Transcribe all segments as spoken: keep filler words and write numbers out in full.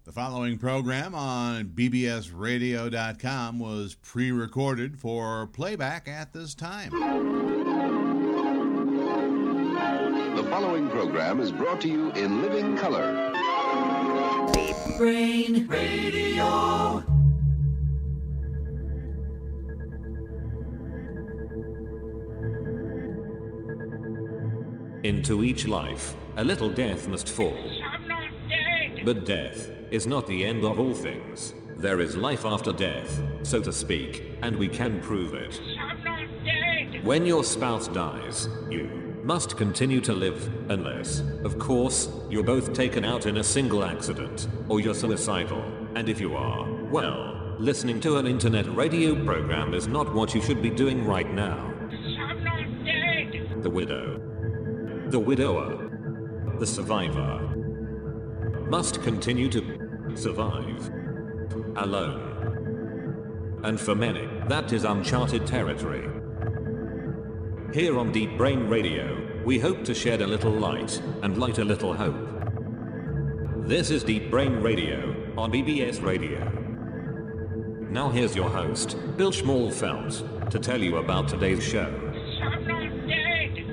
The following program on B B S radio dot com was pre-recorded for playback at this time. The following program is brought to you in living color. Deep Brain Radio. Into each life, a little death must fall. I'm not dead. But death is not the end of all things. There is life after death, so to speak, and we can prove it. I'm not dead. When your spouse dies, you must continue to live, unless, of course, you're both taken out in a single accident, or you're suicidal. And if you are, well, listening to an internet radio program is not what you should be doing right now. I'm not dead. The widow, the widower, the survivor must continue to survive alone. And for many, that is uncharted territory. Here on Deep Brain Radio, we hope to shed a little light and light a little hope. This is Deep Brain Radio on B B S Radio. Now here's your host, Bill Schmalfelt, to tell you about today's show. I'm not dead.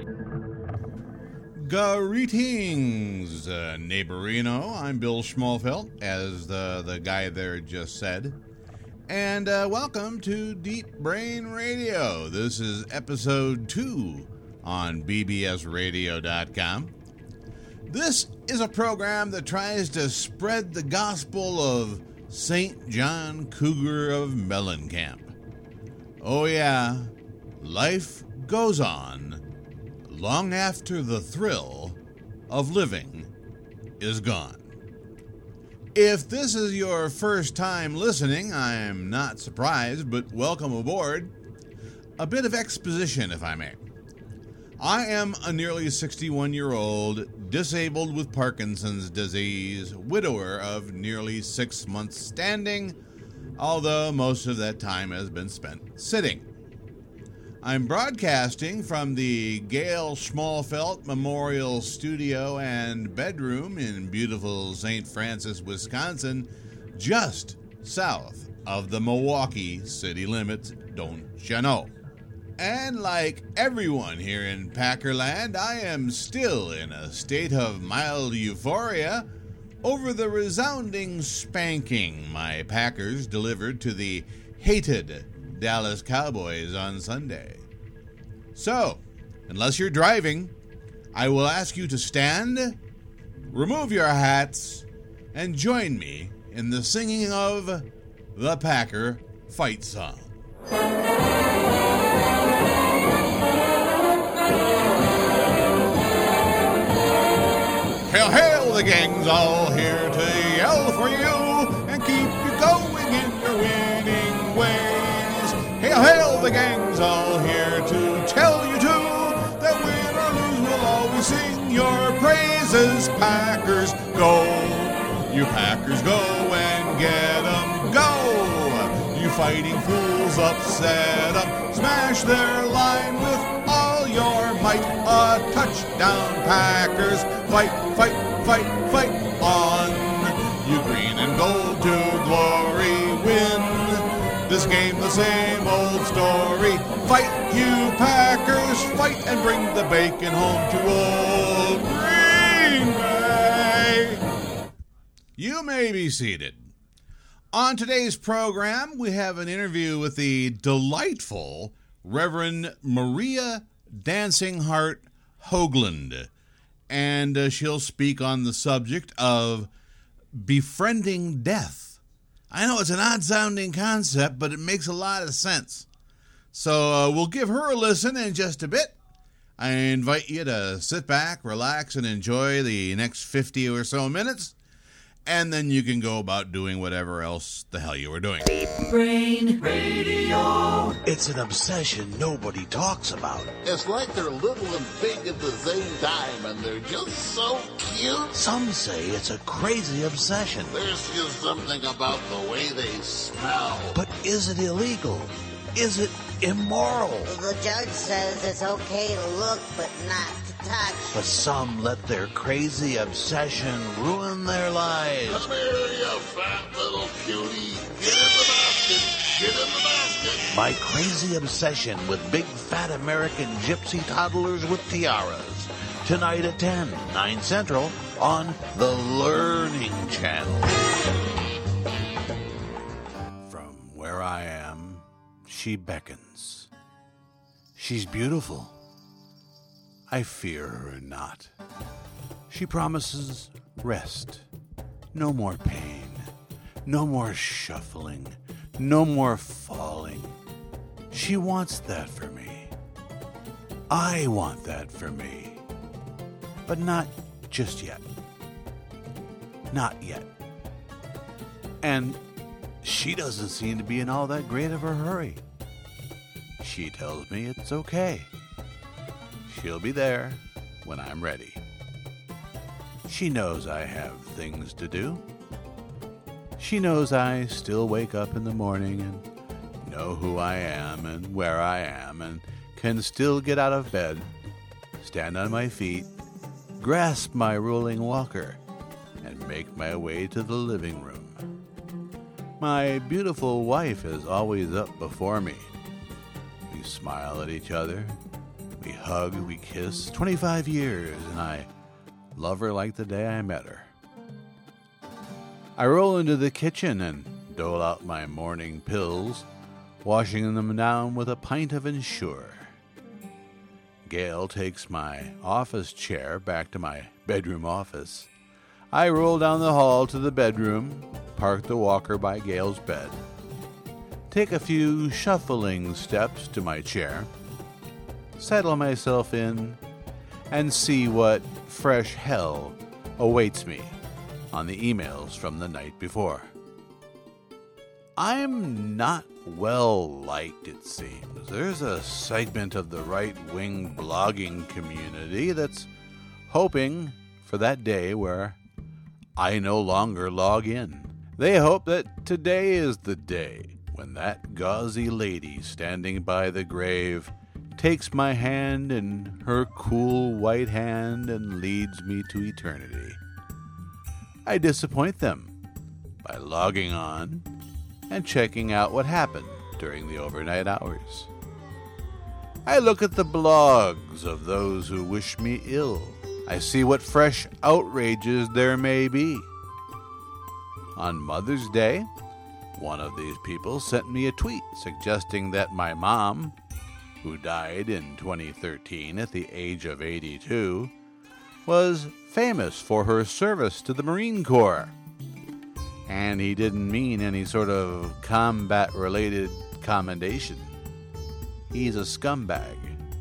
Greetings, uh, neighborino. I'm Bill Schmalfelt, as the, the guy there just said. And uh, welcome to Deep Brain Radio. This is episode two on B B S radio dot com. This is a program that tries to spread the gospel of Saint John Cougar of Mellencamp. Oh yeah, life goes on long after the thrill of living is gone. If this is your first time listening, I'm not surprised, but welcome aboard. A bit of exposition, if I may. I am a nearly sixty-one-year-old, disabled with Parkinson's disease, widower of nearly six months standing, although most of that time has been spent sitting. I'm broadcasting from the Gail Schmalfelt Memorial Studio and Bedroom in beautiful Saint Francis, Wisconsin, just south of the Milwaukee city limits, don't you know? And like everyone here in Packerland, I am still in a state of mild euphoria over the resounding spanking my Packers delivered to the hated Dallas Cowboys on Sunday. So, unless you're driving, I will ask you to stand, remove your hats, and join me in the singing of the Packer Fight Song. Hail, hail, the gang's all here to yell for you and keep you going in your winning ways. Hail, hail, the gang's all here to tell you too that win or lose we'll always sing your praises. Packers go, you Packers go and get 'em, go. You fighting fools, upset 'em, smash their line with all your might. A touchdown, Packers, fight, fight, fight, fight on. You green and gold to glory win. This game the same old story. Fight, you Packers, fight and bring the bacon home to old Green Bay. You may be seated. On today's program, we have an interview with the delightful Reverend Maria Dancing Heart Hoagland, and uh, she'll speak on the subject of befriending death. I know it's an odd-sounding concept, but it makes a lot of sense. So uh, we'll give her a listen in just a bit. I invite you to sit back, relax, and enjoy the next fifty or so minutes, and then you can go about doing whatever else the hell you were doing. Deep Brain Radio. It's an obsession nobody talks about. It's like they're little and big at the same time, and they're just so cute. Some say it's a crazy obsession. There's just something about the way they smell. But is it illegal? Is it immoral? The judge says it's okay to look, but not to touch. But some let their crazy obsession ruin their lives. Come here, you fat little cutie. Get in the basket. Get in the basket. My crazy obsession with big fat American gypsy toddlers with tiaras. Tonight at ten, nine Central on the Learning Channel. From where I am, she beckons. She's beautiful. I fear her not. She promises rest. No more pain. No more shuffling. No more falling. She wants that for me. I want that for me. But not just yet. Not yet. And she doesn't seem to be in all that great of a hurry. She tells me it's okay. She'll be there when I'm ready. She knows I have things to do. She knows I still wake up in the morning and know who I am and where I am and can still get out of bed, stand on my feet, grasp my rolling walker, and make my way to the living room. My beautiful wife is always up before me. We smile at each other. We hug, we kiss. twenty-five years, and I love her like the day I met her. I roll into the kitchen and dole out my morning pills, washing them down with a pint of Ensure. Gail takes my office chair back to my bedroom office. I roll down the hall to the bedroom, park the walker by Gail's bed, take a few shuffling steps to my chair, settle myself in, and see what fresh hell awaits me on the emails from the night before. I'm not well liked, it seems. There's a segment of the right-wing blogging community that's hoping for that day where I no longer log in. They hope that today is the day when that gauzy lady standing by the grave takes my hand in her cool white hand and leads me to eternity. I disappoint them by logging on and checking out what happened during the overnight hours. I look at the blogs of those who wish me ill. I see what fresh outrages there may be. On Mother's Day, one of these people sent me a tweet suggesting that my mom, who died in twenty thirteen at the age of eighty-two, was famous for her service to the Marine Corps. And he didn't mean any sort of combat-related commendation. He's a scumbag.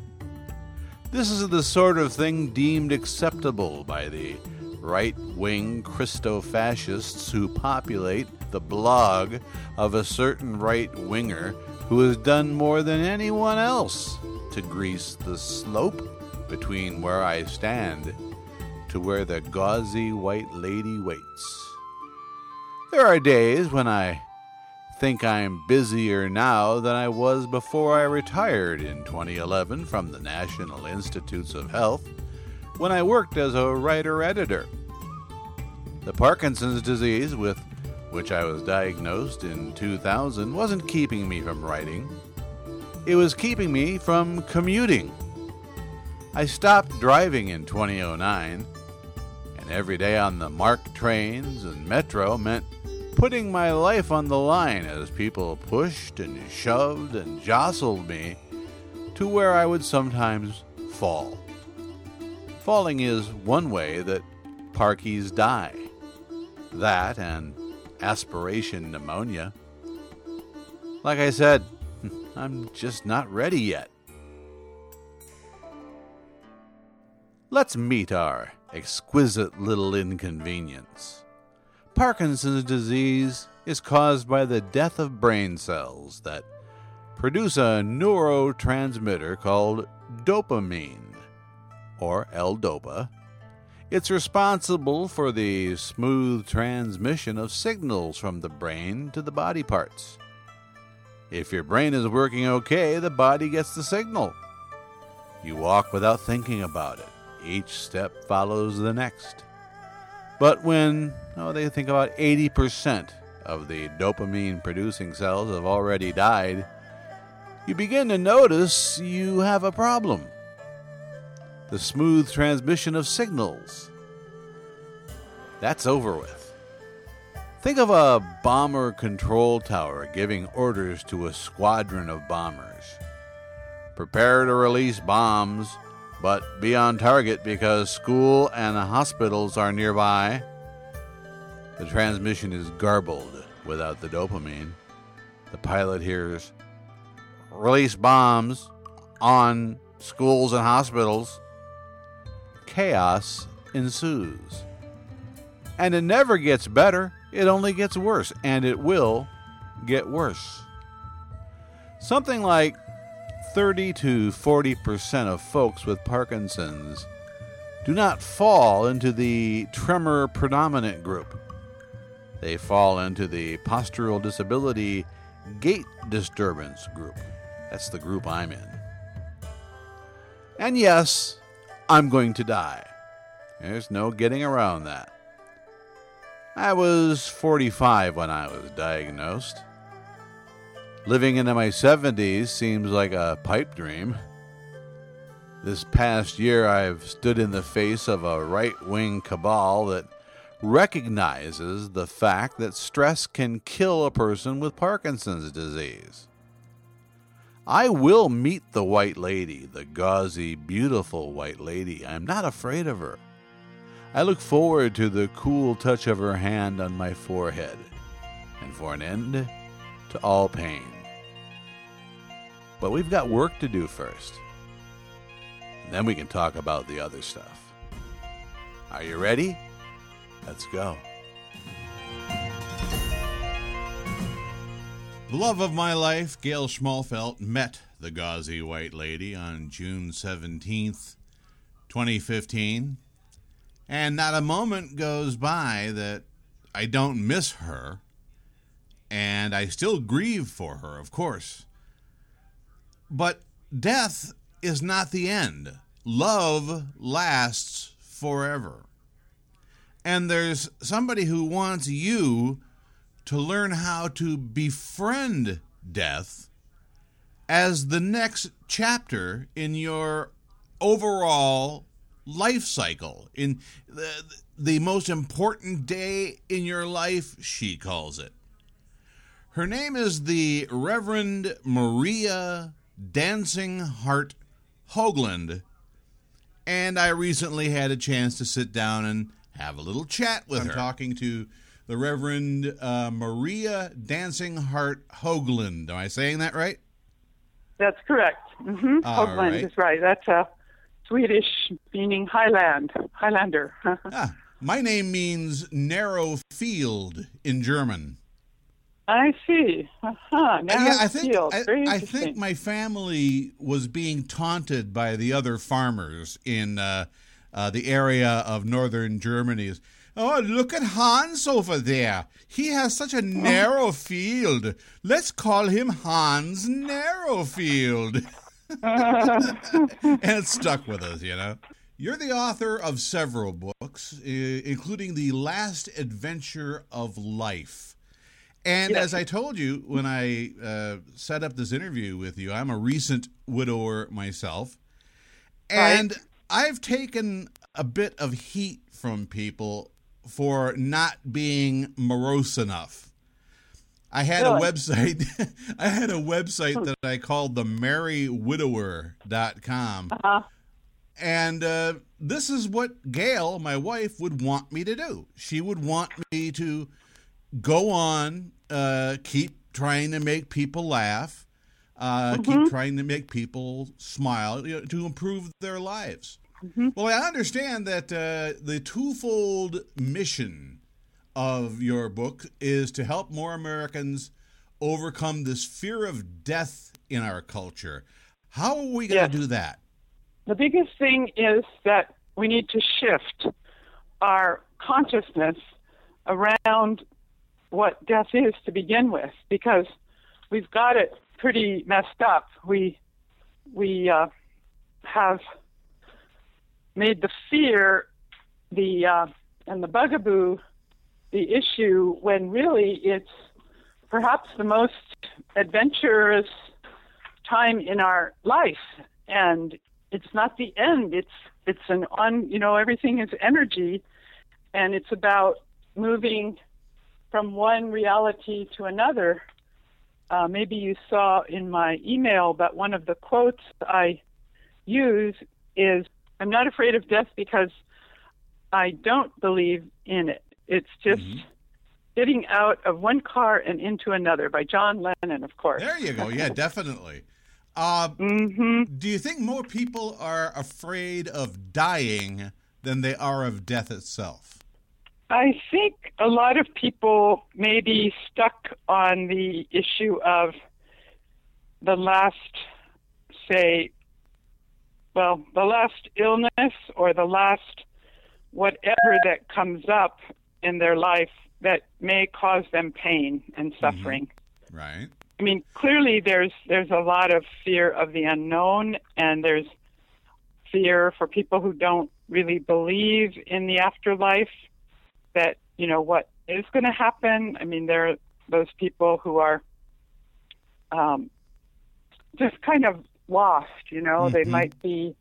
This is the sort of thing deemed acceptable by the right-wing Christo-fascists who populate the blog of a certain right-winger who has done more than anyone else to grease the slope between where I stand to where the gauzy white lady waits. There are days when I think I'm busier now than I was before I retired in twenty eleven from the National Institutes of Health when I worked as a writer-editor. The Parkinson's disease with which I was diagnosed in two thousand wasn't keeping me from writing. It was keeping me from commuting. I stopped driving in twenty oh nine, and every day on the MARC trains and metro meant putting my life on the line as people pushed and shoved and jostled me to where I would sometimes fall. Falling is one way that parkies die. That and aspiration pneumonia. Like I said, I'm just not ready yet. Let's meet our exquisite little inconvenience. Parkinson's disease is caused by the death of brain cells that produce a neurotransmitter called dopamine, or L-DOPA. It's responsible for the smooth transmission of signals from the brain to the body parts. If your brain is working okay, the body gets the signal. You walk without thinking about it. Each step follows the next. But when oh, they think about eighty percent of the dopamine-producing cells have already died, you begin to notice you have a problem. The smooth transmission of signals. That's over with. Think of a bomber control tower giving orders to a squadron of bombers. Prepare to release bombs, but be on target because school and hospitals are nearby. The transmission is garbled without the dopamine. The pilot hears, release bombs on schools and hospitals. Chaos ensues. And it never gets better, it only gets worse, and it will get worse. Something like thirty to forty percent of folks with Parkinson's do not fall into the tremor predominant group. They fall into the postural disability gait disturbance group. That's the group I'm in. And yes, I'm going to die. There's no getting around that. I was forty-five when I was diagnosed. Living into my seventies seems like a pipe dream. This past year, I've stood in the face of a right-wing cabal that recognizes the fact that stress can kill a person with Parkinson's disease. I will meet the white lady, the gauzy, beautiful white lady. I'm not afraid of her. I look forward to the cool touch of her hand on my forehead, and for an end to all pain. But we've got work to do first. And then we can talk about the other stuff. Are you ready? Let's go. The love of my life, Gail Schmalfelt, met the gauzy white lady on June seventeenth, twenty fifteen. And not a moment goes by that I don't miss her. And I still grieve for her, of course. But death is not the end. Love lasts forever. And there's somebody who wants you to learn how to befriend death as the next chapter in your overall life cycle, in the, the most important day in your life, she calls it. Her name is the Reverend Maria Dancing Heart Hoagland, and I recently had a chance to sit down and have a little chat with I'm her. I'm talking to the Reverend uh, Maria Dancing Heart Hoagland. Am I saying that right? That's correct. Mm-hmm. Hoagland right. is right. That's a Swedish meaning highland, Highlander. ah, my name means narrow field in German. I see. Uh-huh. Narrow yeah, I think, field. I, Very I interesting. think my family was being taunted by the other farmers in uh, uh, the area of northern Germany. Oh, look at Hans over there. He has such a narrow field. Let's call him Hans Narrowfield. And it stuck with us, you know. You're the author of several books, uh, including The Last Adventure of Life. And yes. As I told you when I uh, set up this interview with you, I'm a recent widower myself. And right. I've taken a bit of heat from people for not being morose enough. I had really? a website. I had a website that I called the merry widower dot com. Uh-huh. And uh, this is what Gail, my wife, would want me to do. She would want me to go on, uh, keep trying to make people laugh, uh, mm-hmm. keep trying to make people smile, you know, to improve their lives. Mm-hmm. Well, I understand that uh, the twofold mission of your book is to help more Americans overcome this fear of death in our culture. How are we going to yes. do that? The biggest thing is that we need to shift our consciousness around what death is to begin with, because we've got it pretty messed up. We we uh, have made the fear the uh, and the bugaboo, the issue, when really it's perhaps the most adventurous time in our life. And it's not the end. It's it's an on, you know, everything is energy, and it's about moving from one reality to another. Uh, maybe you saw in my email, but one of the quotes I use is, "I'm not afraid of death because I don't believe in it. It's just mm-hmm. getting out of one car and into another," by John Lennon, of course. There you go. Yeah, definitely. Uh, mm-hmm. Do you think more people are afraid of dying than they are of death itself? I think a lot of people may be stuck on the issue of the last, say, well, the last illness or the last whatever that comes up in their life that may cause them pain and suffering. Mm-hmm. Right. I mean, clearly there's there's a lot of fear of the unknown, and there's fear for people who don't really believe in the afterlife, that, you know, what is going to happen. I mean, there are those people who are um, just kind of lost, you know. Mm-hmm. They might be...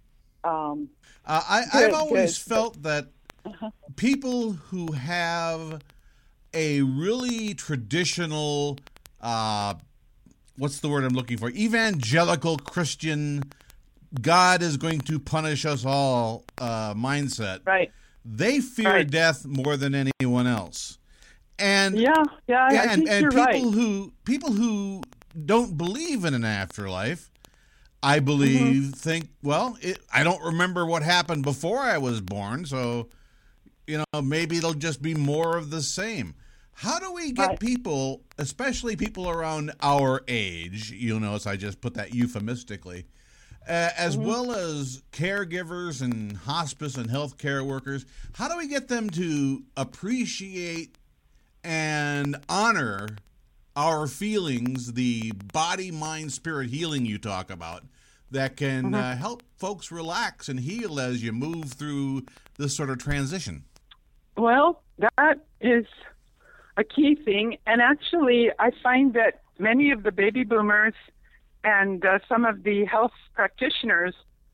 Um, uh, I, good, I've always good, felt but, that uh-huh. people who have a really traditional... Uh, what's the word I'm looking for? Evangelical Christian, God is going to punish us all uh, mindset. Right. They fear right. death more than anyone else. And yeah, yeah, I and, think and you're people right. who people who don't believe in an afterlife, I believe, mm-hmm. think, well, it, I don't remember what happened before I was born, so you know, maybe it'll just be more of the same. How do we get right. people, especially people around our age, you'll notice I just put that euphemistically, uh, as mm-hmm. well as caregivers and hospice and healthcare workers, how do we get them to appreciate and honor our feelings, the body, mind, spirit healing you talk about, that can mm-hmm. uh, help folks relax and heal as you move through this sort of transition? Well, that is a key thing. And actually, I find that many of the baby boomers and uh, some of the health practitioners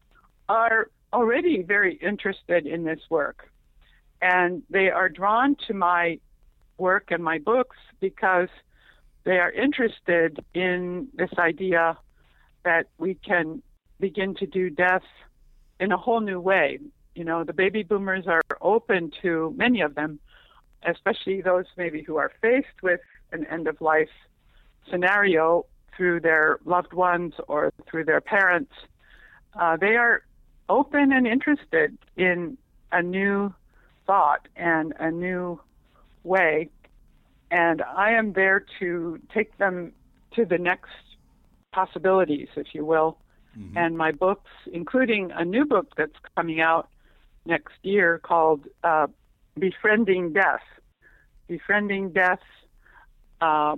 are already very interested in this work. And they are drawn to my work and my books because they are interested in this idea that we can begin to do death in a whole new way. You know, the baby boomers are open to, many of them, especially those maybe who are faced with an end-of-life scenario through their loved ones or through their parents. Uh, they are open and interested in a new thought and a new way. And I am there to take them to the next possibilities, if you will. Mm-hmm. And my books, including a new book that's coming out next year called uh, Befriending Death. Befriending Death, uh,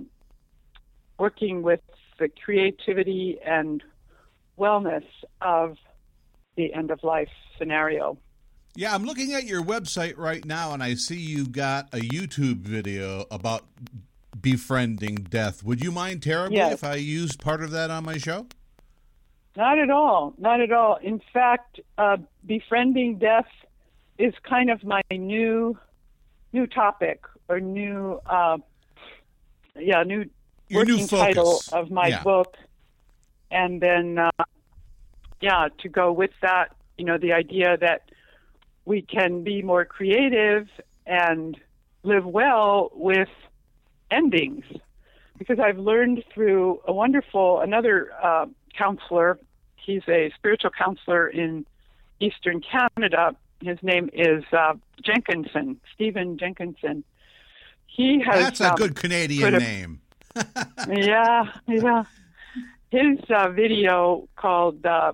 working with the creativity and wellness of the end-of-life scenario. Yeah, I'm looking at your website right now, and I see you've got a YouTube video about befriending death. Would you mind terribly yes. if I used part of that on my show? Not at all. Not at all. In fact, uh, befriending death is kind of my new new topic or new, uh, yeah, new Your working new title of my yeah. book. And then, uh, yeah, to go with that, you know, the idea that we can be more creative and live well with endings. Because I've learned through a wonderful, another uh, counselor, he's a spiritual counselor in Eastern Canada. His name is uh, Jenkinson, Stephen Jenkinson. He has That's a um, good Canadian a, name. yeah, yeah. His uh, video called uh,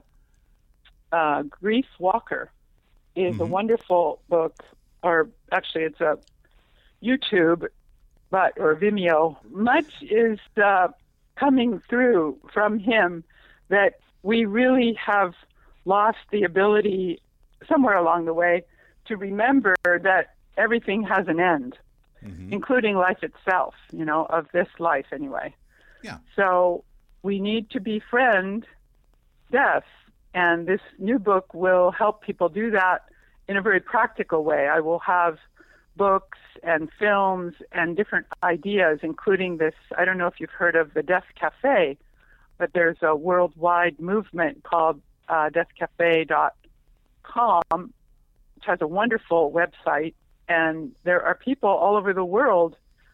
uh, Grief Walker is mm-hmm. a wonderful book, or actually it's a YouTube, but or Vimeo. Much is uh, coming through from him that we really have lost the ability somewhere along the way to remember that everything has an end, Mm-hmm. including life itself, you know, of this life anyway. Yeah. So we need to befriend death, and this new book will help people do that in a very practical way. I will have books and films and different ideas, including this, I don't know if you've heard of the Death Cafe, but there's a worldwide movement called uh, death cafe dot com, which has a wonderful website. And there are people all over the world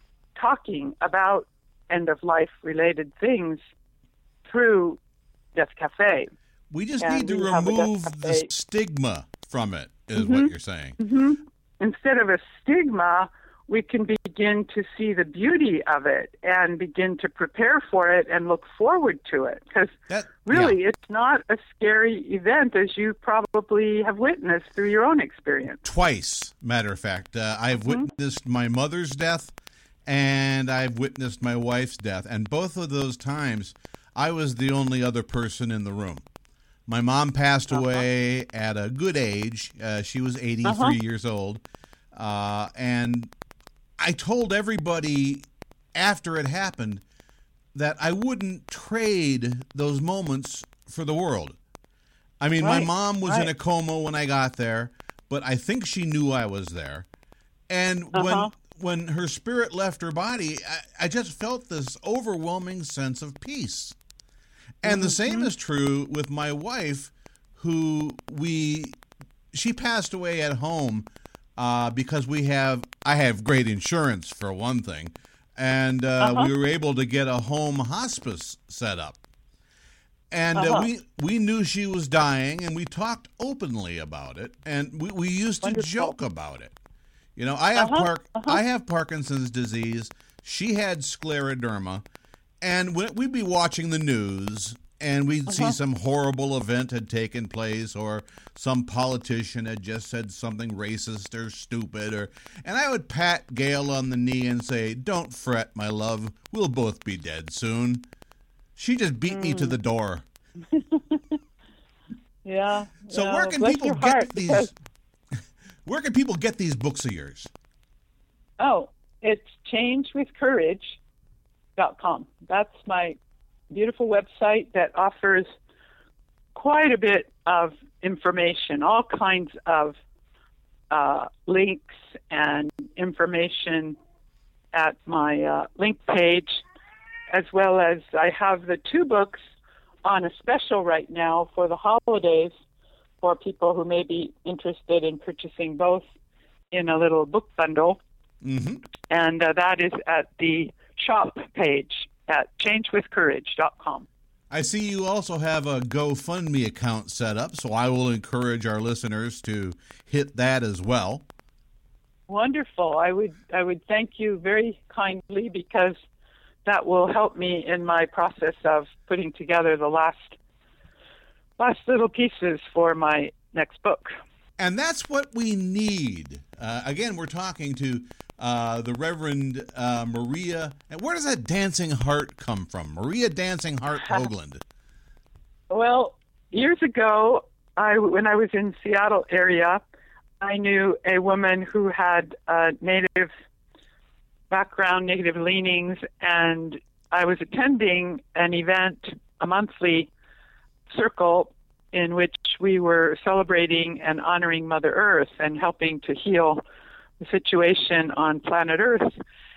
talking about end-of-life related things through Death Cafe. We just And need to we have a Death remove the Cafe. stigma from it, is Mm-hmm. what you're saying. Mm-hmm. Instead of a stigma, we can begin to see the beauty of it and begin to prepare for it and look forward to it. Because That, really, yeah. it's not a scary event, as you probably have witnessed through your own experience. Twice, matter of fact. Uh, I've Mm-hmm. witnessed my mother's death and I've witnessed my wife's death. And both of those times, I was the only other person in the room. My mom passed Uh-huh. away at a good age. Uh, she was eighty-three Uh-huh. years old. Uh, and I told everybody after it happened that I wouldn't trade those moments for the world. I mean, my Right, mom was in right. a coma when I got there, but I think she knew I was there. And Uh-huh. when when her spirit left her body, I, I just felt this overwhelming sense of peace. And the same Mm-hmm. is true with my wife, who we she passed away at home uh, because we have I have great insurance for one thing, and uh, Uh-huh. we were able to get a home hospice set up. And uh, Uh-huh. we we knew she was dying, and we talked openly about it, and we, we used to Wonderful. joke about it. You know, I have Uh-huh, Park uh-huh. I have Parkinson's disease. She had scleroderma, and we- we'd be watching the news, and we'd see Uh-huh. some horrible event had taken place, or some politician had just said something racist or stupid, or and I would pat Gail on the knee and say, "Don't fret, my love. We'll both be dead soon." She just beat me Mm. to the door. Yeah. So yeah, where can bless people your get heart, these? because- Where can people get these books of yours? Oh, it's change with courage dot com. That's my beautiful website that offers quite a bit of information, all kinds of uh, links and information at my uh, link page, as well as I have the two books on a special right now for the holidays for people who may be interested in purchasing both in a little book bundle. Mm-hmm. And uh, that is at the shop page at change with courage dot com. I see you also have a GoFundMe account set up, so I will encourage our listeners to hit that as well. Wonderful. I would I would thank you very kindly, because that will help me in my process of putting together the last last little pieces for my next book. And that's what we need. Uh, again, we're talking to uh, the Reverend uh, Maria. And where does that Dancing Heart come from? Maria Dancing Heart Hoagland. Well, years ago, I when I was in Seattle area, I knew a woman who had a Native background, Native leanings, and I was attending an event, a monthly circle, in which we were celebrating and honoring Mother Earth and helping to heal the situation on planet Earth.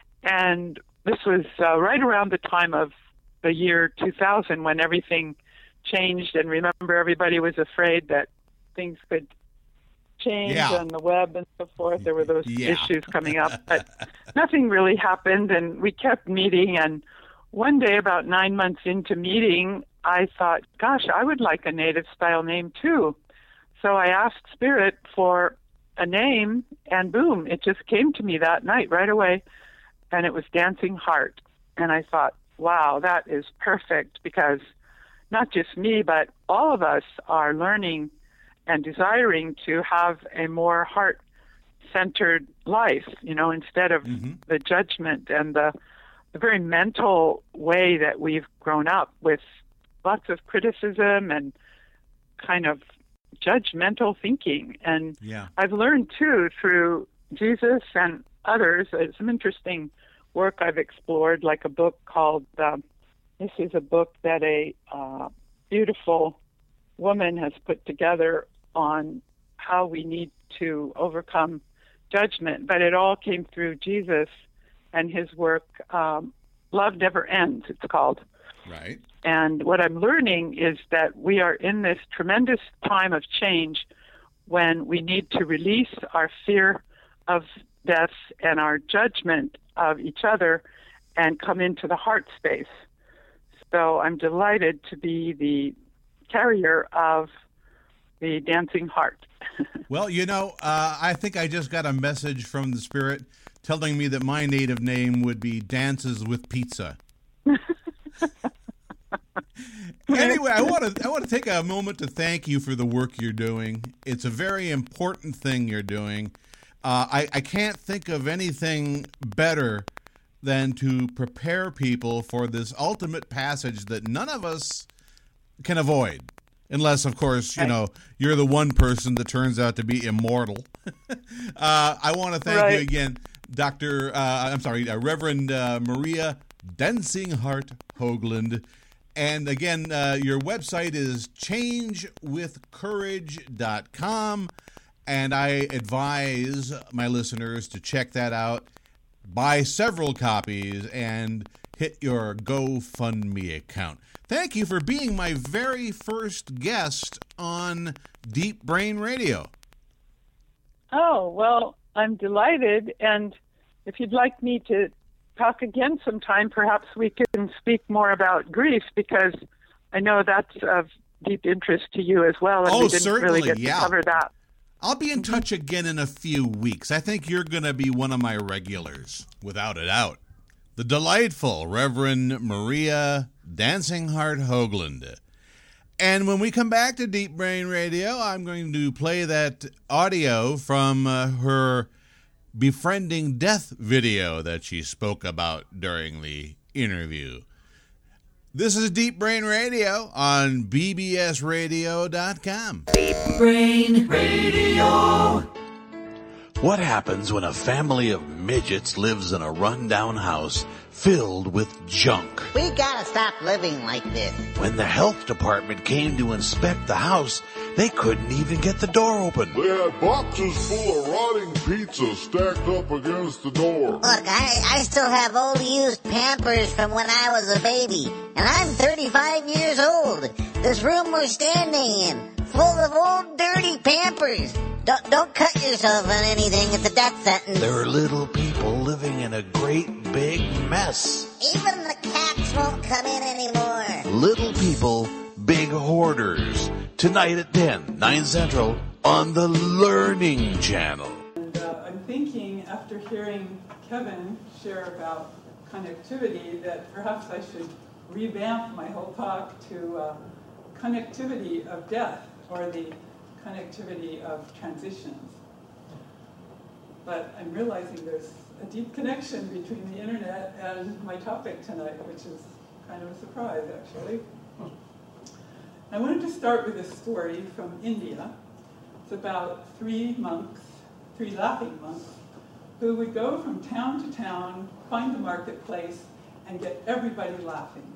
And this was uh, right around the time of the year two thousand, when everything changed. And remember, everybody was afraid that things could change Yeah. on the web and so forth. There were those Yeah. issues coming up, but nothing really happened, and we kept meeting. And one day, about nine months into meeting, I thought, gosh, I would like a Native style name too. So I asked Spirit for a name, and boom, it just came to me that night right away, and it was Dancing Heart. And I thought, wow, that is perfect, because not just me, but all of us are learning and desiring to have a more heart-centered life, you know, instead of Mm-hmm. the judgment and the, the very mental way that we've grown up with lots of criticism and kind of judgmental thinking. And Yeah. I've learned, too, through Jesus and others. Uh, some interesting work I've explored, like a book called, uh, this is a book that a uh, beautiful woman has put together on how we need to overcome judgment, but it all came through Jesus and his work, um, Love Never Ends, it's called. Right. And what I'm learning is that we are in this tremendous time of change when we need to release our fear of death and our judgment of each other and come into the heart space. So I'm delighted to be the carrier of the Dancing Heart. Well, you know, uh, I think I just got a message from the Spirit telling me that my native name would be Dances with Pizza. Anyway, I want to I want to take a moment to thank you for the work you're doing. It's a very important thing you're doing. Uh, I, I can't think of anything better than to prepare people for this ultimate passage that none of us can avoid. Unless, of course, you know, you're the one person that turns out to be immortal. uh, I want to thank right. you again, Doctor Uh, I'm sorry, uh, Reverend uh, Maria Dancing Heart Hoagland. And again, uh, your website is change with courage dot com. And I advise my listeners to check that out, buy several copies, and hit your GoFundMe account. Thank you for being my very first guest on Deep Brain Radio. Oh, well, I'm delighted. And if you'd like me to talk again sometime, perhaps we can speak more about grief, because I know that's of deep interest to you as well. And oh, we didn't certainly, really get yeah. to cover that. I'll be in touch again in a few weeks. I think you're going to be one of my regulars, without a doubt. The delightful Reverend Maria Dancing Heart Hoagland. And when we come back to Deep Brain Radio, I'm going to play that audio from uh, her Befriending Death video that she spoke about during the interview. This is Deep Brain Radio on B B S radio dot com. Deep Brain Radio. What happens when a family of midgets lives in a rundown house filled with junk? We gotta stop living like this. When the health department came to inspect the house, they couldn't even get the door open. They had boxes full of rotting pizza stacked up against the door. Look, I, I still have old used Pampers from when I was a baby, and I'm thirty-five years old. This room we're standing in, full of old dirty Pampers. Don't, don't cut yourself on anything. It's a death sentence. There are little people living in a great big mess. Even the cats won't come in anymore. Little people, big hoarders. Tonight at ten, nine Central on the Learning Channel. And uh, I'm thinking, after hearing Kevin share about connectivity, that perhaps I should revamp my whole talk to uh, connectivity of death, or the connectivity of transitions. But I'm realizing there's a deep connection between the internet and my topic tonight, which is kind of a surprise, actually. I wanted to start with a story from India. It's about three monks, three laughing monks, who would go from town to town, find the marketplace, and get everybody laughing.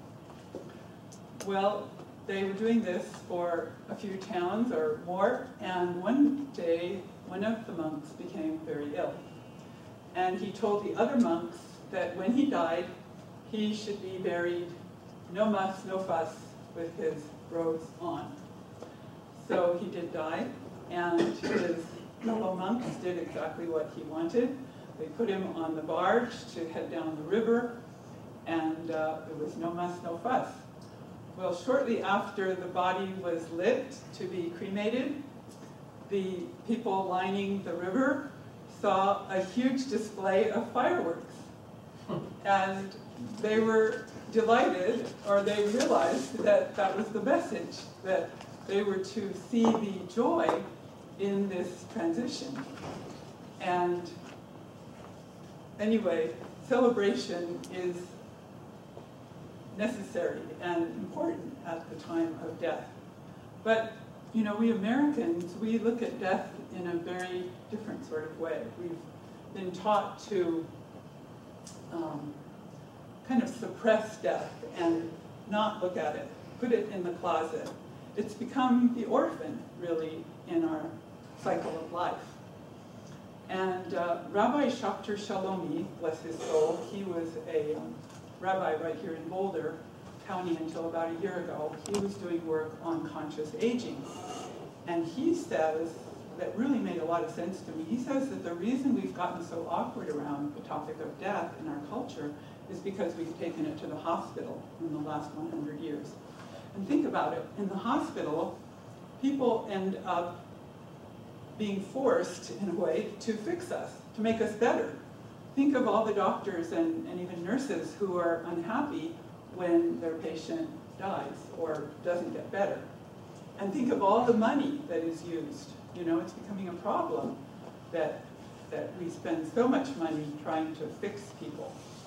Well, they were doing this for a few towns or more, and one day, one of the monks became very ill. And he told the other monks that when he died, he should be buried, no muss, no fuss, with his robes on. So he did die, and his fellow monks did exactly what he wanted. They put him on the barge to head down the river, and uh, there was no muss, no fuss. Well, shortly after the body was lit to be cremated, the people lining the river saw a huge display of fireworks. And they were delighted, or they realized that that was the message, that they were to see the joy in this transition. And anyway, celebration is necessary and important at the time of death. But, you know, we Americans, we look at death in a very different sort of way. We've been taught to um, kind of suppress death and not look at it, put it in the closet. It's become the orphan, really, in our cycle of life. And uh, Rabbi Schachter Shalomi, bless his soul, he was a um, rabbi right here in Boulder County until about a year ago. He was doing work on conscious aging. And he says, that really made a lot of sense to me, he says that the reason we've gotten so awkward around the topic of death in our culture is because we've taken it to the hospital in the last one hundred years. And think about it, in the hospital, people end up being forced, in a way, to fix us, to make us better. Think of all the doctors and, and even nurses who are unhappy when their patient dies or doesn't get better. And think of all the money that is used. You know, it's becoming a problem that, that we spend so much money trying to fix people.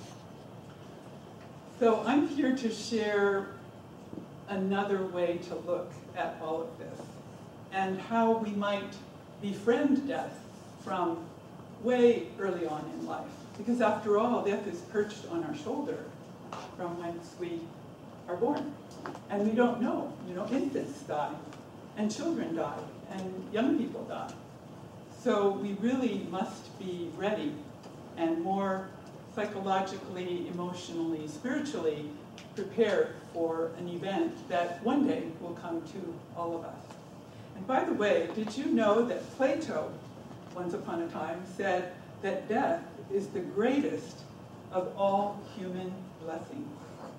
So I'm here to share another way to look at all of this and how we might befriend death from way early on in life. Because after all, death is perched on our shoulder from whence we are born. And we don't know, you know, infants die, and children die, and young people die. So we really must be ready and more psychologically, emotionally, spiritually prepared for an event that one day will come to all of us. And by the way, did you know that Plato, once upon a time, said that death is the greatest of all human blessings?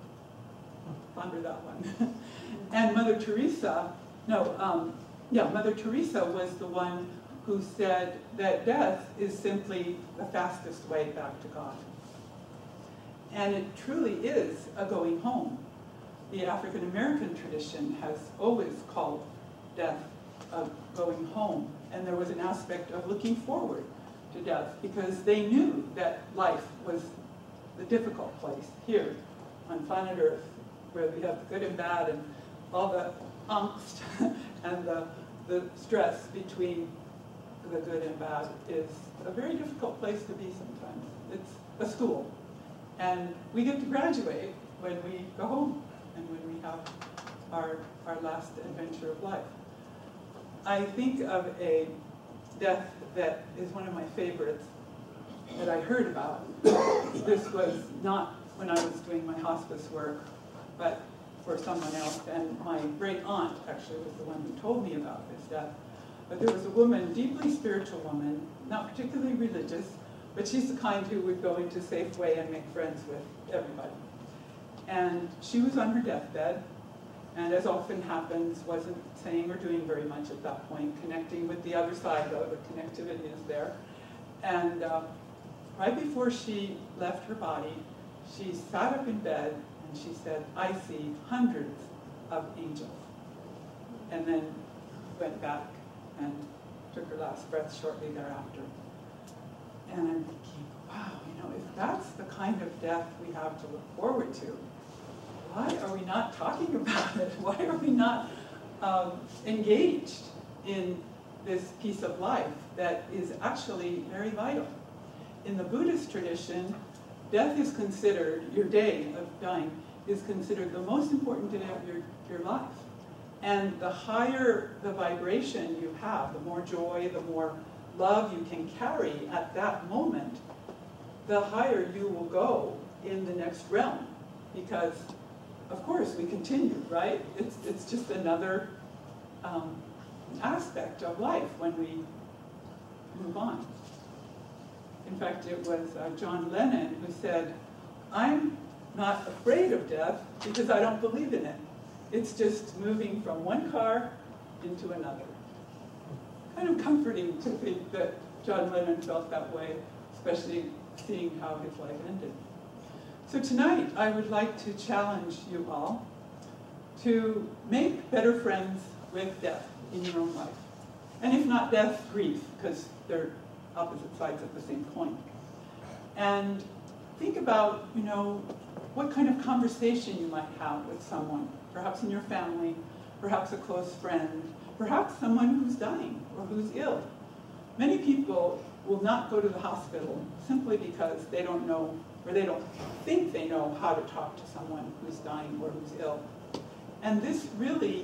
Ponder that one. And Mother Teresa, no, um, yeah, Mother Teresa was the one who said that death is simply the fastest way back to God. And it truly is a going home. The African American tradition has always called death a going home. And there was an aspect of looking forward to death because they knew that life was the difficult place here on planet Earth, where we have the good and bad and all the angst and the, the stress between the good and bad is a very difficult place to be sometimes. It's a school. And we get to graduate when we go home and when we have our, our last adventure of life. I think of a death that is one of my favorites that I heard about. This was not when I was doing my hospice work, but for someone else. And my great aunt actually was the one who told me about this death. But there was a woman, deeply spiritual woman, not particularly religious, but she's the kind who would go into Safeway and make friends with everybody. And she was on her deathbed, and as often happens, wasn't saying or doing very much at that point, connecting with the other side, though, the connectivity is there. And uh, right before she left her body, she sat up in bed and she said, "I see hundreds of angels." And then went back and took her last breath shortly thereafter. And I'm thinking, wow, you know, if that's the kind of death we have to look forward to, why are we not talking about it? Why are we not um, engaged in this piece of life that is actually very vital? In the Buddhist tradition, death is considered, your day of dying, is considered the most important day of your, your life. And the higher the vibration you have, the more joy, the more love you can carry at that moment, the higher you will go in the next realm. Because, of course, we continue, right? It's, it's just another um, aspect of life when we move on. In fact, it was uh, John Lennon who said, "I'm not afraid of death because I don't believe in it. It's just moving from one car into another." Kind of comforting to think that John Lennon felt that way, especially seeing how his life ended. So tonight, I would like to challenge you all to make better friends with death in your own life. And if not death, grief, because they're opposite sides of the same coin. And think about, you know, what kind of conversation you might have with someone, perhaps in your family, perhaps a close friend, perhaps someone who's dying or who's ill. many people will not go to the hospital simply because they don't know, or they don't think they know how to talk to someone who's dying or who's ill. And this really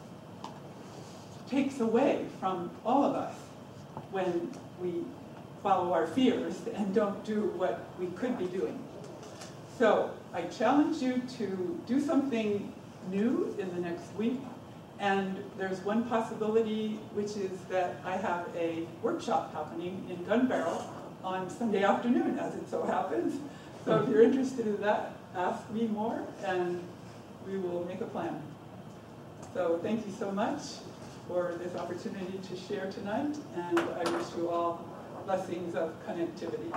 takes away from all of us when we follow our fears and don't do what we could be doing. So I challenge you to do something new in the next week. And there's one possibility, which is that I have a workshop happening in Gun Barrel on Sunday afternoon, as it so happens. So if you're interested in that, ask me more, and we will make a plan. So thank you so much for this opportunity to share tonight, and I wish you all blessings of connectivity.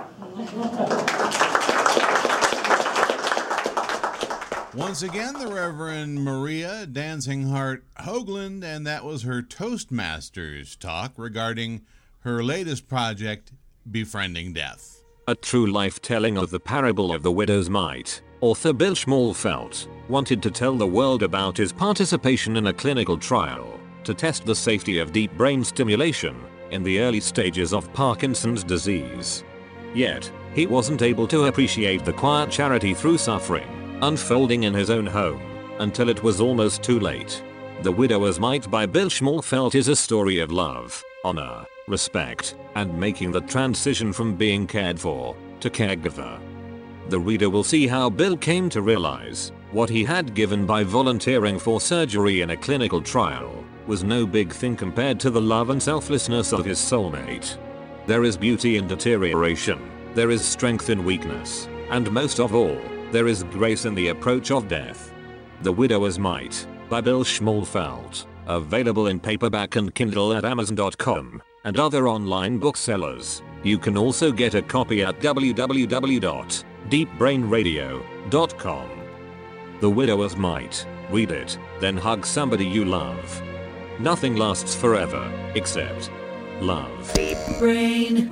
Once again, the Reverend Maria Dancing Heart Hoagland, and that was her Toastmasters talk regarding her latest project, Befriending Death. A true life telling of the parable of the widow's mite, author Bill Schmalfelt wanted to tell the world about his participation in a clinical trial to test the safety of deep brain stimulation in the early stages of Parkinson's disease. Yet, he wasn't able to appreciate the quiet charity through suffering unfolding in his own home until it was almost too late. The Widower's Mite by Bill Schmalfelt is a story of love, honor, respect, and making the transition from being cared for to caregiver. The reader will see how Bill came to realize what he had given by volunteering for surgery in a clinical trial was no big thing compared to the love and selflessness of his soulmate. There is beauty in deterioration, there is strength in weakness, and most of all, there is grace in the approach of death. The Widower's Mite by Bill Schmalfelt, available in paperback and Kindle at amazon dot com and other online booksellers. You can also get a copy at w w w dot deep brain radio dot com. The Widower's Mite. Read it, then hug somebody you love. Nothing lasts forever, except love. Deep Brain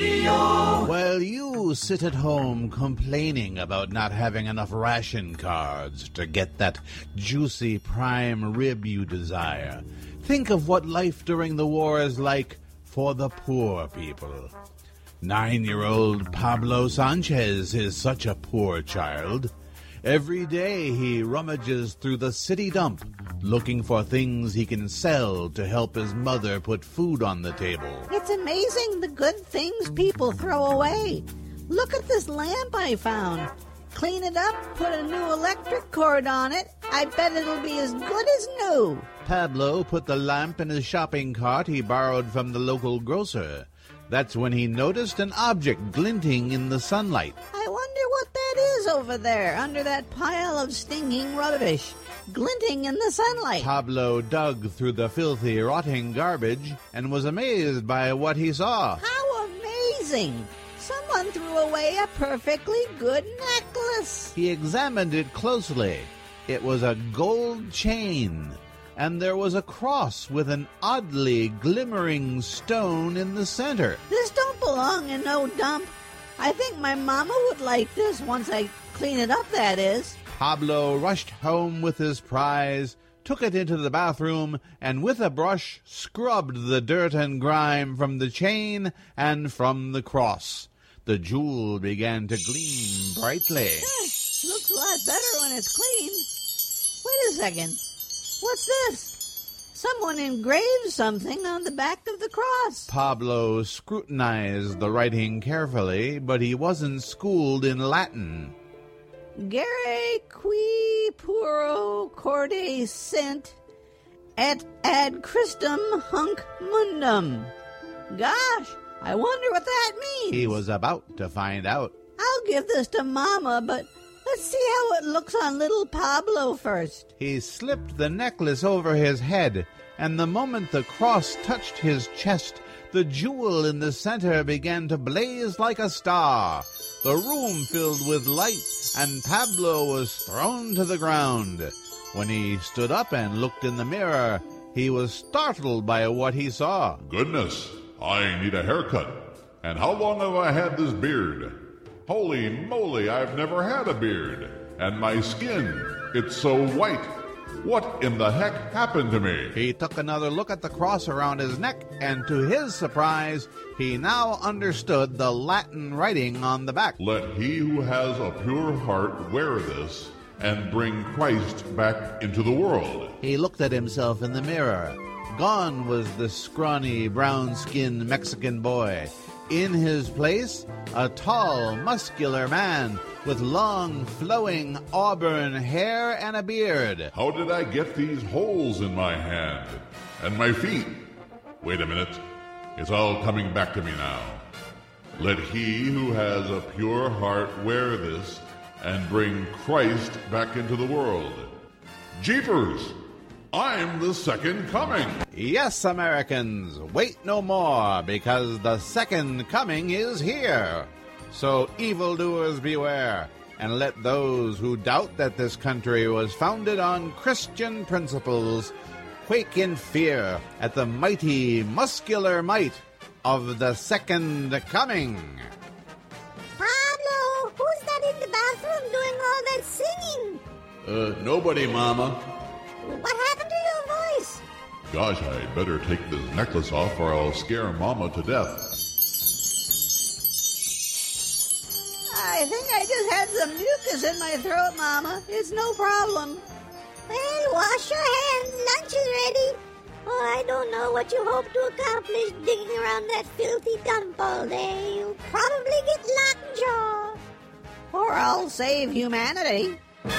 Radio. While you sit at home complaining about not having enough ration cards to get that juicy prime rib you desire, think of what life during the war is like for the poor people. Nine-year-old Pablo Sanchez is such a poor child. Every day he rummages through the city dump, looking for things he can sell to help his mother put food on the table. It's amazing the good things people throw away. Look at this lamp I found. Clean it up, put a new electric cord on it. I bet it'll be as good as new. Pablo put the lamp in his shopping cart he borrowed from the local grocer. That's when he noticed an object glinting in the sunlight. I wonder what that is over there, under that pile of stinking rubbish, glinting in the sunlight. Pablo dug through the filthy, rotting garbage and was amazed by what he saw. How amazing! Someone threw away a perfectly good necklace. He examined it closely. It was a gold chain, and there was a cross with an oddly glimmering stone in the center. This don't belong in no dump. I think my mama would like this once I clean it up, that is. Pablo rushed home with his prize, took it into the bathroom, and with a brush scrubbed the dirt and grime from the chain and from the cross. The jewel began to gleam brightly. Eh, looks a lot better when it's clean. Wait a second. What's this? Someone engraved something on the back of the cross. Pablo scrutinized the writing carefully, but he wasn't schooled in Latin. Gere qui puro corde sint, et ad Christum hunc mundum. Gosh, I wonder what that means. He was about to find out. I'll give this to Mama, but let's see how it looks on little Pablo first. He slipped the necklace over his head, and the moment the cross touched his chest, the jewel in the center began to blaze like a star. The room filled with light, and Pablo was thrown to the ground. When he stood up and looked in the mirror, he was startled by what he saw. Goodness, I need a haircut. And how long have I had this beard? Holy moly, I've never had a beard. And my skin, it's so white. What in the heck happened to me? He took another look at the cross around his neck, and to his surprise, he now understood the Latin writing on the back. Let he who has a pure heart wear this and bring Christ back into the world. He looked at himself in the mirror. Gone was the scrawny, brown-skinned Mexican boy. In his place, a tall, muscular man with long, flowing auburn hair and a beard. How did I get these holes in my hand and my feet? Wait a minute. It's all coming back to me now. Let he who has a pure heart wear this and bring Christ back into the world. Jeepers! I'm the second coming. Yes, Americans, wait no more, because the second coming is here. So evildoers beware, and let those who doubt that this country was founded on Christian principles quake in fear at the mighty, muscular might of the second coming. Pablo, who's that in the bathroom doing all that singing? Uh, nobody, Mama. What happened to your voice? Gosh, I'd better take this necklace off or I'll scare Mama to death. I think I just had some mucus in my throat, Mama. It's no problem. Well, wash your hands. Lunch is ready. Oh, I don't know what you hope to accomplish digging around that filthy dump all day. You'll probably get lockjaw. Or I'll save humanity.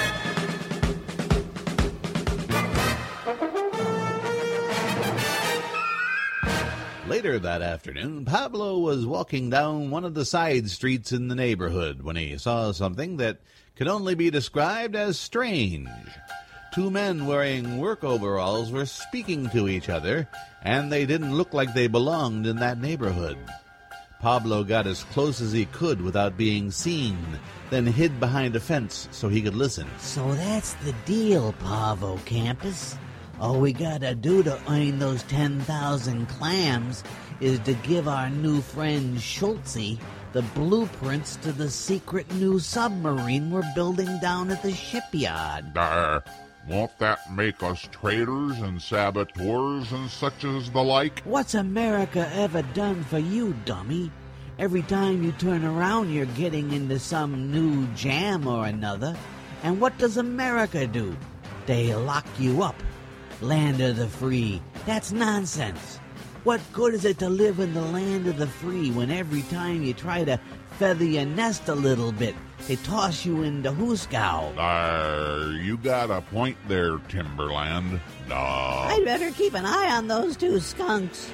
Later that afternoon, Pablo was walking down one of the side streets in the neighborhood when he saw something that could only be described as strange. Two men wearing work overalls were speaking to each other, and they didn't look like they belonged in that neighborhood. Pablo got as close as he could without being seen, then hid behind a fence so he could listen. So that's the deal, Pavo Campus. All we gotta do to earn those ten thousand clams is to give our new friend Schultze the blueprints to the secret new submarine we're building down at the shipyard. Uh, won't that make us traitors and saboteurs and such as the like? What's America ever done for you, dummy? Every time you turn around, you're getting into some new jam or another. And what does America do? They lock you up. Land of the free. That's nonsense. What good is it to live in the land of the free when every time you try to feather your nest a little bit, they toss you into Hooskow? Uh, you got a point there, Timberland. No. I'd better keep an eye on those two skunks.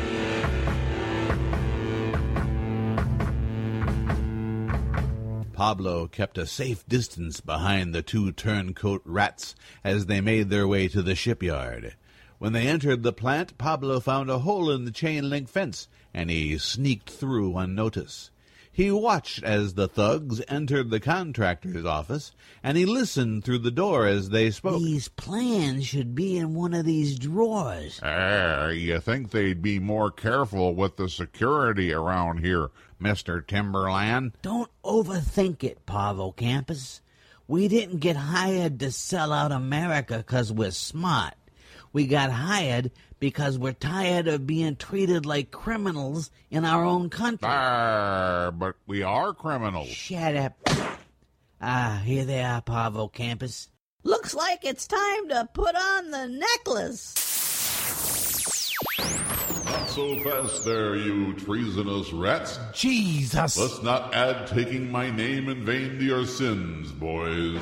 Pablo kept a safe distance behind the two turncoat rats as they made their way to the shipyard. When they entered the plant, Pablo found a hole in the chain-link fence, and he sneaked through unnoticed. He watched as the thugs entered the contractor's office, and he listened through the door as they spoke. These plans should be in one of these drawers. Uh, you think they'd be more careful with the security around here, Mister Timberland? Don't overthink it, Pavo Campus. We didn't get hired to sell out America because we're smart. We got hired because we're tired of being treated like criminals in our own country. Uh, but we are criminals. Shut up. Ah, here they are, Pavo Campus. Looks like it's time to put on the necklace. Not so fast there, you treasonous rats. Jesus! Let's not add taking my name in vain to your sins, boys.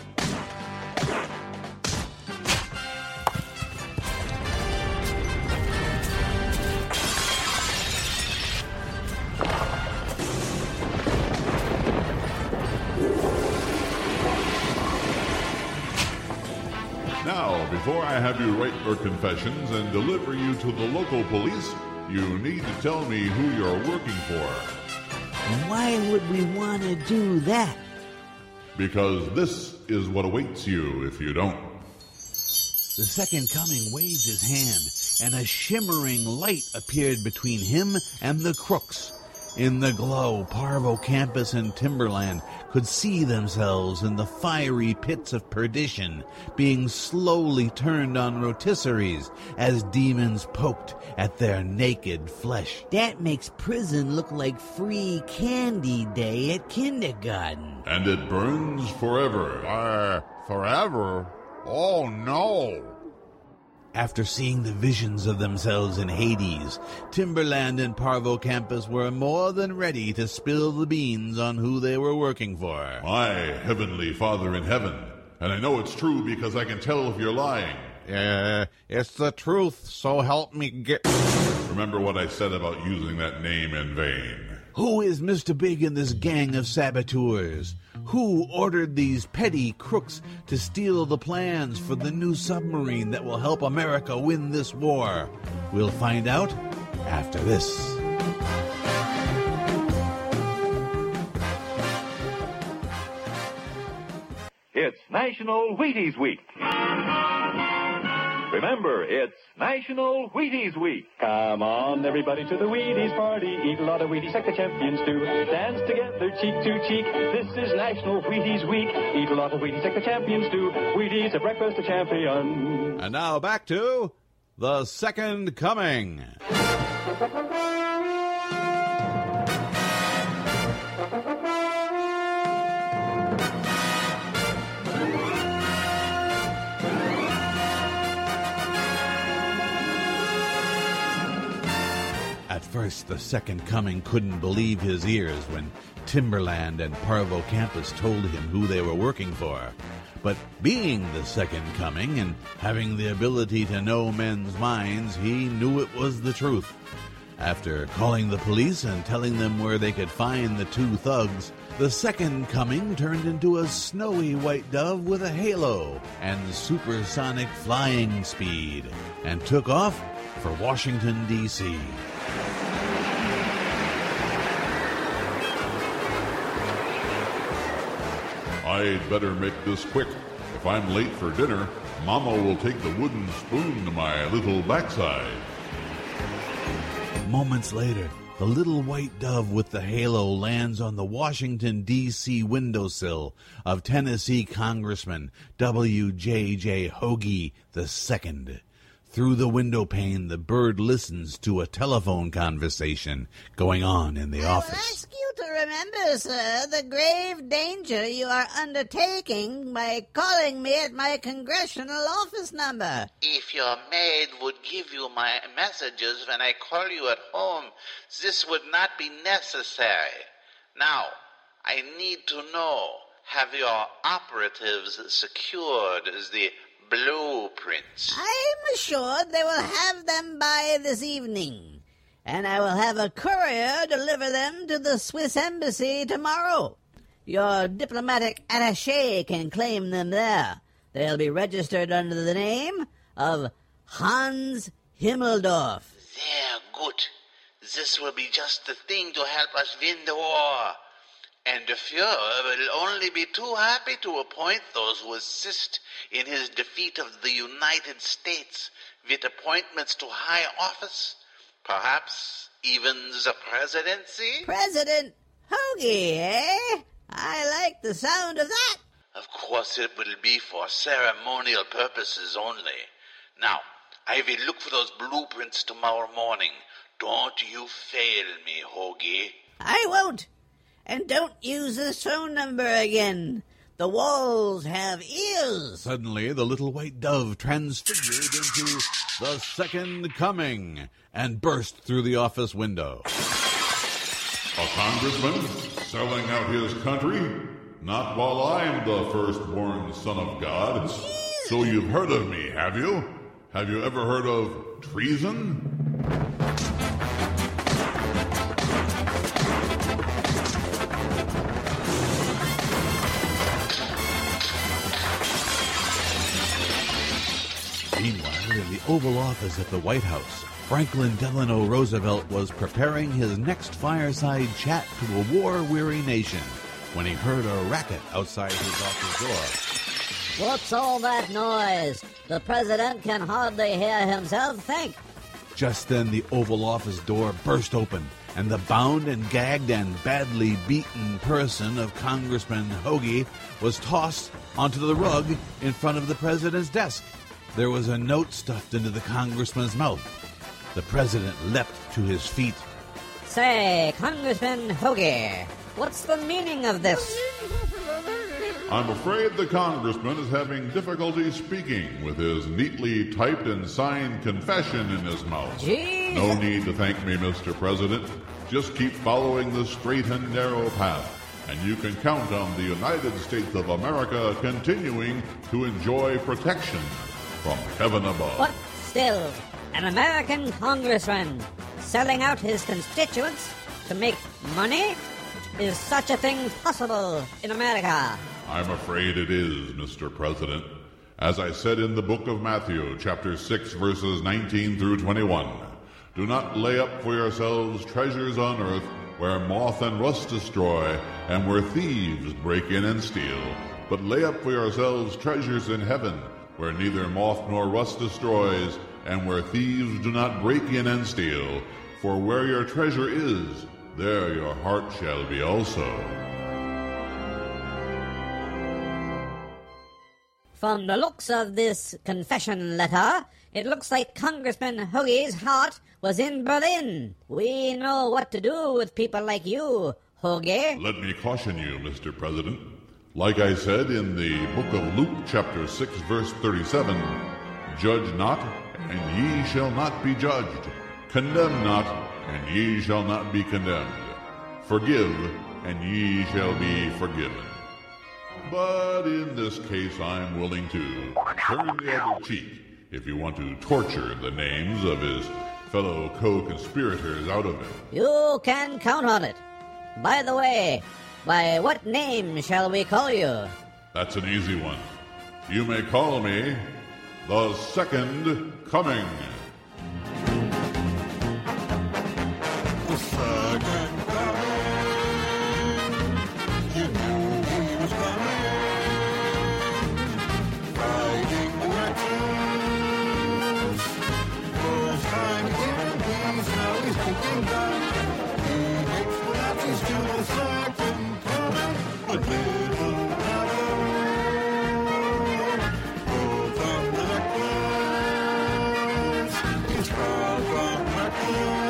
Now, before I have you write your confessions and deliver you to the local police, you need to tell me who you're working for. Why would we want to do that? Because this is what awaits you if you don't. The second coming waved his hand, and a shimmering light appeared between him and the crooks. In the glow, Parvo Campus and Timberland could see themselves in the fiery pits of perdition, being slowly turned on rotisseries as demons poked at their naked flesh. That makes prison look like free candy day at kindergarten. And it burns forever. Uh, forever? Oh, no. After seeing the visions of themselves in Hades, Timberland and Parvo Campus were more than ready to spill the beans on who they were working for. My heavenly Father in heaven, and I know it's true because I can tell if you're lying. Uh, it's the truth, so help me get... Remember what I said about using that name in vain. Who is Mister Big in this gang of saboteurs? Who ordered these petty crooks to steal the plans for the new submarine that will help America win this war? We'll find out after this. It's National Wheaties Week. Remember, it's National Wheaties Week. Come on, everybody, to the Wheaties party. Eat a lot of Wheaties like the champions do. Dance together, cheek to cheek. This is National Wheaties Week. Eat a lot of Wheaties like the champions do. Wheaties, a breakfast of champions. And now back to The Second Coming. At first, the Second Coming couldn't believe his ears when Timberland and Parvo Campus told him who they were working for. But being the Second Coming and having the ability to know men's minds, he knew it was the truth. After calling the police and telling them where they could find the two thugs, the Second Coming turned into a snowy white dove with a halo and supersonic flying speed and took off for Washington, D C I'd better make this quick. If I'm late for dinner, Mama will take the wooden spoon to my little backside. Moments later, the little white dove with the halo lands on the Washington, D C windowsill of Tennessee Congressman W J J Hoagie the Second. Through the window pane, the bird listens to a telephone conversation going on in the I office. will ask you to remember, sir, the grave danger you are undertaking by calling me at my congressional office number. If your maid would give you my messages when I call you at home, this would not be necessary. Now, I need to know, have your operatives secured the blueprints? I'm assured they will have them by this evening, and I will have a courier deliver them to the Swiss embassy tomorrow. Your diplomatic attaché can claim them there. They'll be registered under the name of Hans Himmeldorf. There, good. This will be just the thing to help us win the war. And the Fuhrer will only be too happy to appoint those who assist in his defeat of the United States with appointments to high office, perhaps even the presidency. President Hoagie, eh? I like the sound of that. Of course it will be for ceremonial purposes only. Now, I will look for those blueprints tomorrow morning. Don't you fail me, Hoagie. I won't. And don't use this phone number again. The walls have ears. Suddenly, the little white dove transfigured into the Second Coming and burst through the office window. A congressman selling out his country? Not while I'm the firstborn son of God. So you've heard of me, have you? Have you ever heard of treason? Meanwhile, in the Oval Office at the White House, Franklin Delano Roosevelt was preparing his next fireside chat to a war-weary nation when he heard a racket outside his office door. What's all that noise? The president can hardly hear himself think. Just then, the Oval Office door burst open, and the bound and gagged and badly beaten person of Congressman Hoagie was tossed onto the rug in front of the president's desk. There was a note stuffed into the congressman's mouth. The president leapt to his feet. Say, Congressman Hoagie, what's the meaning of this? I'm afraid the congressman is having difficulty speaking with his neatly typed and signed confession in his mouth. Gee. No need to thank me, Mister President. Just keep following the straight and narrow path, and you can count on the United States of America continuing to enjoy protection from heaven above. But still, an American congressman selling out his constituents to make money? Is such a thing possible in America? I'm afraid it is, Mister President. As I said in the book of Matthew, chapter six, verses nineteen through twenty-one, do not lay up for yourselves treasures on earth where moth and rust destroy and where thieves break in and steal, but lay up for yourselves treasures in heaven where neither moth nor rust destroys and where thieves do not break in and steal. For where your treasure is, there your heart shall be also. From the looks of this confession letter, it looks like Congressman Hoagie's heart was in Berlin. We know what to do with people like you, Hoagie. Let me caution you, Mister President. Like I said in the book of Luke, chapter six, verse thirty-seven, judge not, and ye shall not be judged. Condemn not, and ye shall not be condemned. Forgive, and ye shall be forgiven. But in this case, I'm willing to turn the other cheek if you want to torture the names of his fellow co-conspirators out of him. You can count on it. By the way, by what name shall we call you? That's an easy one. You may call me the Second Coming. The second coming, you knew he was coming, fighting the Nazis. First time he's in peace, now he's thinking back. He hates the Nazis to the second coming, a little matter. Both on the necklace, he's proud from necklace.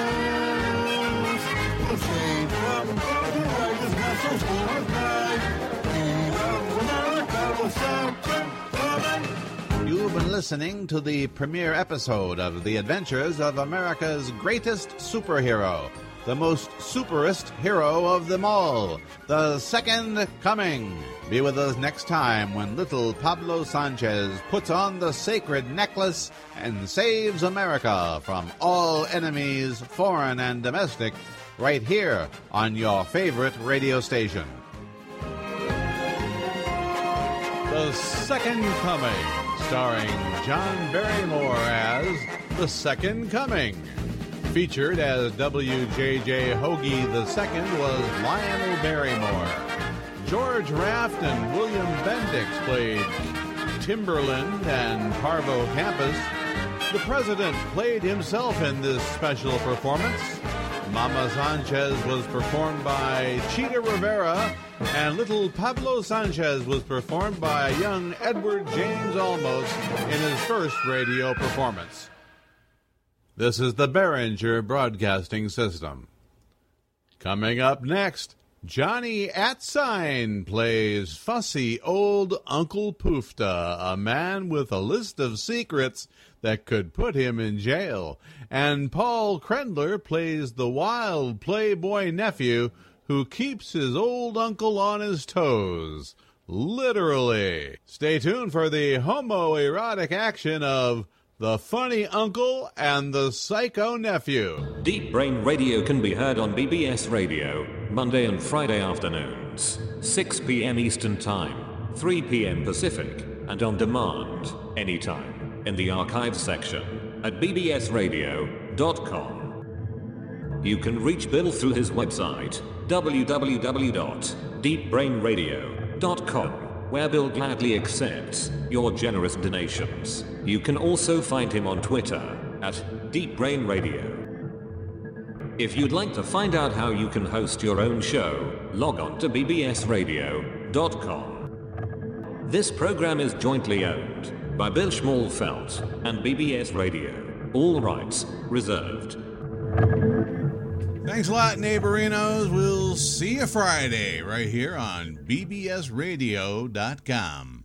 You've been listening to the premiere episode of The Adventures of America's Greatest Superhero, the most superest hero of them all, the Second Coming. Be with us next time when little Pablo Sanchez puts on the sacred necklace and saves America from all enemies, foreign and domestic, right here on your favorite radio station. The Second Coming, starring John Barrymore as The Second Coming. Featured as W J J Hoagie the Second was Lionel Barrymore. George Raft and William Bendix played Timberland and Parvo Campus. The President played himself in this special performance. Mama Sanchez was performed by Chita Rivera, and little Pablo Sanchez was performed by young Edward James Olmos in his first radio performance. This is the Behringer Broadcasting System. Coming up next, Johnny Atsign plays fussy old Uncle Poofta, a man with a list of secrets that could put him in jail. And Paul Krendler plays the wild playboy nephew who keeps his old uncle on his toes. Literally. Stay tuned for the homoerotic action of The Funny Uncle and the Psycho Nephew. Deep Brain Radio can be heard on B B S Radio, Monday and Friday afternoons, six p.m. Eastern Time, three p.m. Pacific, and on demand, anytime, in the archives section at b b s radio dot com. You can reach Bill through his website, w w w dot deep brain radio dot com, where Bill gladly accepts your generous donations. You can also find him on Twitter at Deep Brain Radio. If you'd like to find out how you can host your own show, log on to b b s radio dot com. This program is jointly owned by Bill Schmalfelt and B B S Radio. All rights reserved. Thanks a lot, neighborinos. We'll see you Friday right here on b b s radio dot com.